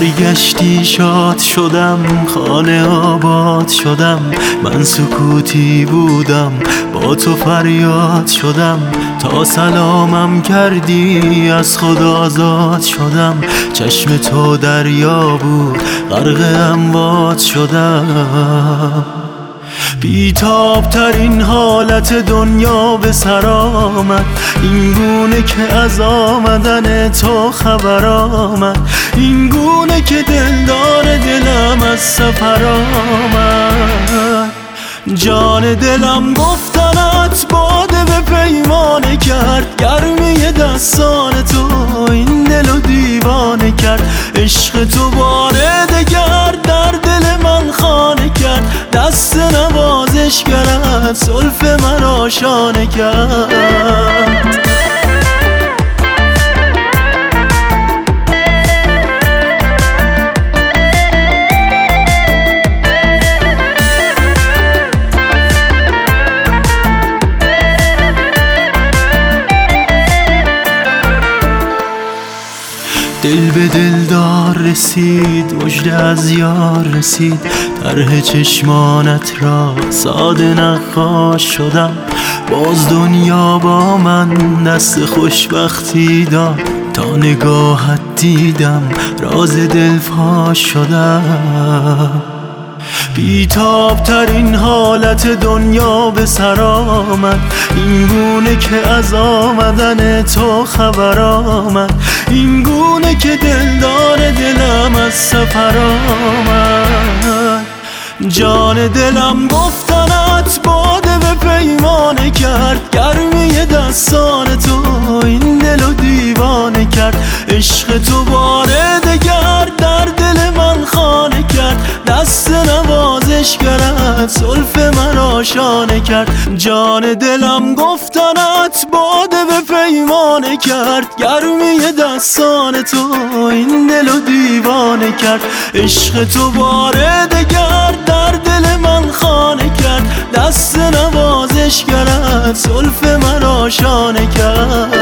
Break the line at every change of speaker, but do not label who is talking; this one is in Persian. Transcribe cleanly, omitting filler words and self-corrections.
برگشتی شاد شدم، خانه آباد شدم. من سکوتی بودم، با تو فریاد شدم. تا سلامم کردی از خود آزاد شدم. چشم تو دریا بود، غرق امواج شدم. بیتاب ترین حالت دنیا به سر آمد، این گونه که از آمدن تو خبر آمد. این گونه که دلدار دلم از سفر آمد. جان دلم گفتنت باده به پیمانه کرد. گرمی دستان تو این دلو دیوانه کرد. عشق تو بار دگر در دل من خانه کرد. دست نوازشگرت زلف من آشانه کرد. دل به دلدار رسید، مژده از یار رسید. طرح چشمانت را ساده نقاش شدم. باز دنیا با من دست خوشبختی داد. تا نگاهت دیدم راز دل فاش شدم. بیتاب ترین حالت دنیا به سر آمد، این گونه که از آمدن تو خبر آمد. این گونه که دلدار دلم از سفر آمد. جان دلم گفتنت باده به پیمانه کرد. گرمی دستان تو این دلو دیوانه کرد. عشق تو بار دگر در دل من خانه کرد. دست نوازشگرت زلف من آشانه کرد. جان دلم گفتنت باده به پیمانه کرد. گرمی دستان تو این دلو دیوانه کرد. عشق تو بار دگر در دل من خانه کرد. دست نوازشگرت زلف من آشانه کرد.